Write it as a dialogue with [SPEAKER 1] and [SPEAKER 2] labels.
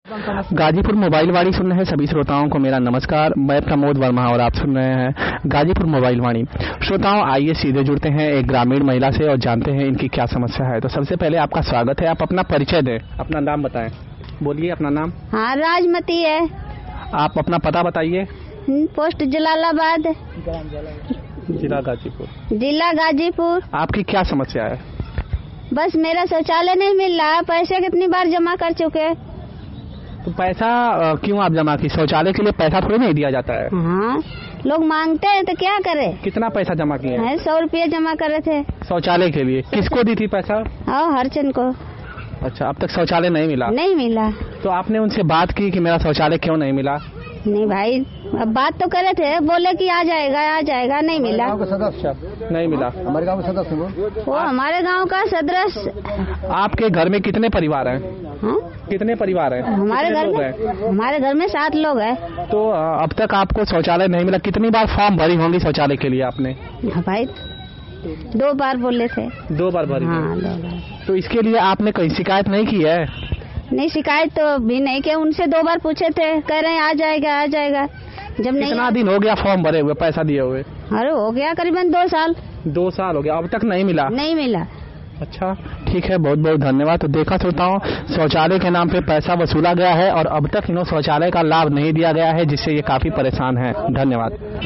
[SPEAKER 1] Ghazipur mobile वाणी सुन रहे हैं सभी श्रोताओं को मेरा नमस्कार। मैं प्रमोद वर्मा और आप सुन रहे हैं गाजीपुर मोबाइल वाणी। श्रोताओं, आइए सीधे जुड़ते हैं एक ग्रामीण महिला से और जानते हैं इनकी क्या समस्या है। तो सबसे पहले आपका स्वागत है। आप अपना परिचय दें, अपना नाम बताएं। बोलिए अपना नाम।
[SPEAKER 2] हाँ, राजमती है।
[SPEAKER 1] आप अपना पता बताइए।
[SPEAKER 2] पोस्ट जलालाबाद,
[SPEAKER 1] जिला गाजीपुर।
[SPEAKER 2] जिला गाजीपुर।
[SPEAKER 1] आपकी क्या समस्या है?
[SPEAKER 2] बस मेरा शौचालय नहीं मिल रहा। पैसे कितनी बार जमा कर चुके।
[SPEAKER 1] तो पैसा क्यों आप जमा की? शौचालय के लिए पैसा थोड़ी नहीं दिया जाता है।
[SPEAKER 2] हाँ, लोग मांगते हैं तो क्या करे।
[SPEAKER 1] कितना पैसा जमा किए हैं?
[SPEAKER 2] 100 रुपये जमा करे थे
[SPEAKER 1] शौचालय के लिए। किसको दी थी पैसा?
[SPEAKER 2] हरचंद को।
[SPEAKER 1] अच्छा, अब तक शौचालय नहीं मिला?
[SPEAKER 2] नहीं मिला।
[SPEAKER 1] तो आपने उनसे बात की कि मेरा शौचालय क्यों नहीं मिला?
[SPEAKER 2] नहीं भाई, अब बात तो करे थे, बोले कि आ जाएगा आ जाएगा, नहीं मिला।
[SPEAKER 1] सदस्य नहीं मिला। हमारे गांव का सदस्य
[SPEAKER 2] वो हमारे गांव का सदस्य।
[SPEAKER 1] आपके घर में कितने परिवार हैं?
[SPEAKER 2] हाँ?
[SPEAKER 1] कितने परिवार हैं?
[SPEAKER 2] हमारे घर में 7 लोग हैं।
[SPEAKER 1] तो अब तक आपको शौचालय नहीं मिला। कितनी बार फॉर्म भरी होंगी शौचालय के लिए आपने?
[SPEAKER 2] भाई 2 बार बोले थे।
[SPEAKER 1] 2 बार भरी?
[SPEAKER 2] हाँ, 2 बार।
[SPEAKER 1] तो इसके लिए आपने कहीं शिकायत नहीं की है?
[SPEAKER 2] नहीं, शिकायत तो भी नहीं किया। उनसे 2 बार पूछे थे, कह रहे हैं आ जाएगा आ जाएगा। जब नहीं।
[SPEAKER 1] कितना दिन हो गया फॉर्म भरे हुए, पैसा दिए हुए?
[SPEAKER 2] अरे हो गया करीबन 2 साल।
[SPEAKER 1] 2 साल हो गया, अब तक नहीं मिला?
[SPEAKER 2] नहीं मिला।
[SPEAKER 1] अच्छा, ठीक है, बहुत बहुत धन्यवाद। तो देखा श्रोताओं, शौचालय के नाम पे पैसा वसूला गया है और अब तक इन्हें शौचालय का लाभ नहीं दिया गया है, जिससे ये काफी परेशान है। धन्यवाद।